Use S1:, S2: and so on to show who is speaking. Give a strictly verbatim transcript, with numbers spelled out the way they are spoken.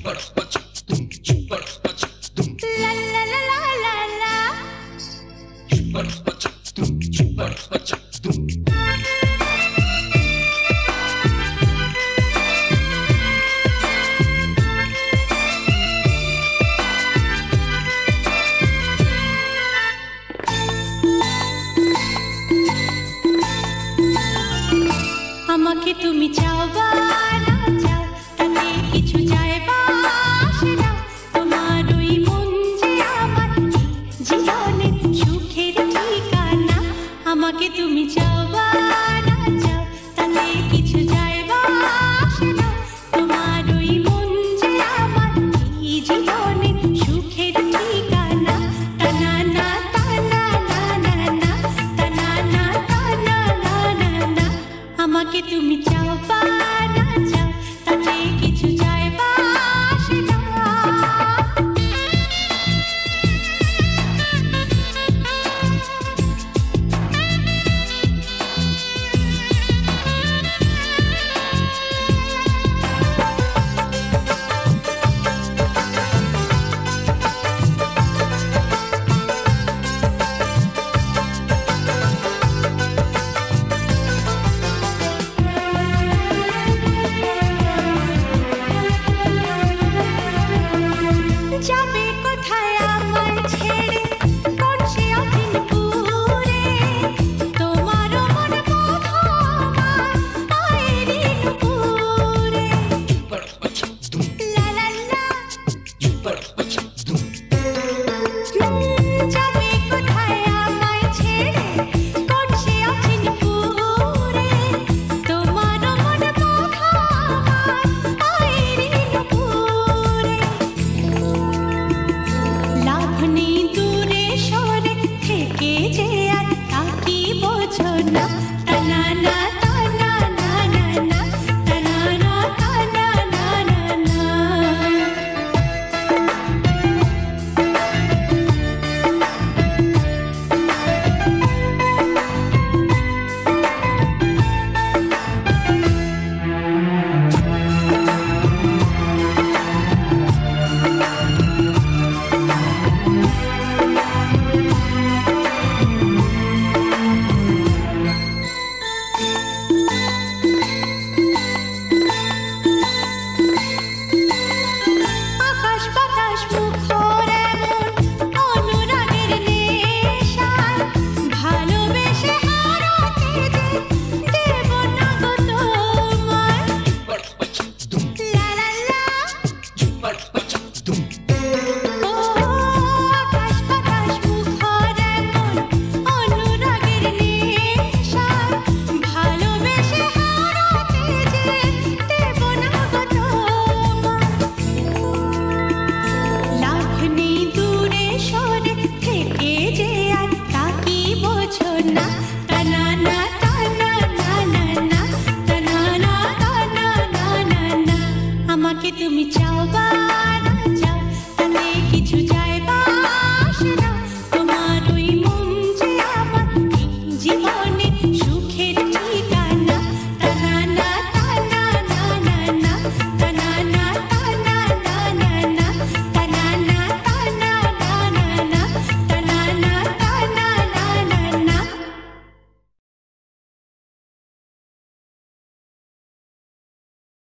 S1: লা লা লা লা লা লা। আমাকে তুমি চাও বা না চাও তাতে কিছু যায় বা আসে না। তোমার ওই মন যে আমার জীবনের সুখের ঠিকানা। আমাকে তুমি চাও বা না চাও তাতে কিছু যায় বা আসে না। তোমার ওই মন যে আমার জীবনের সুখের ঠিকানা। টানা না টানা না না না টানা না টানা না না না। আমাকে তুমি চাও বা